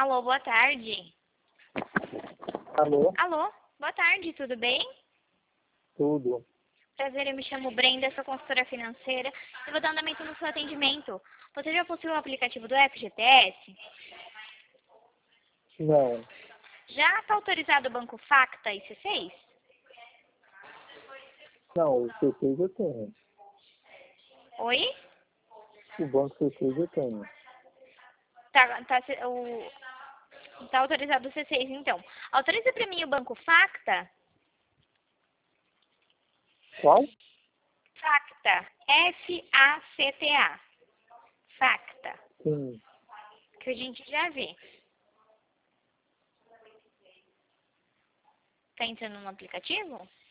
Alô, boa tarde. Alô? Alô, boa tarde, tudo bem? Tudo. Prazer, eu me chamo Brenda, sou consultora financeira e vou dar andamento no seu atendimento. Você já possui o aplicativo do FGTS? Não. Já está autorizado o Banco Facta e C6? Não, o C6 eu tenho. Oi? O banco C6 eu tenho. Tá autorizado o C6, então. Autoriza para mim o Banco Facta? Qual? Facta. F-A-C-T-A. Facta. Sim. Que a gente já vê. Tá entrando no aplicativo?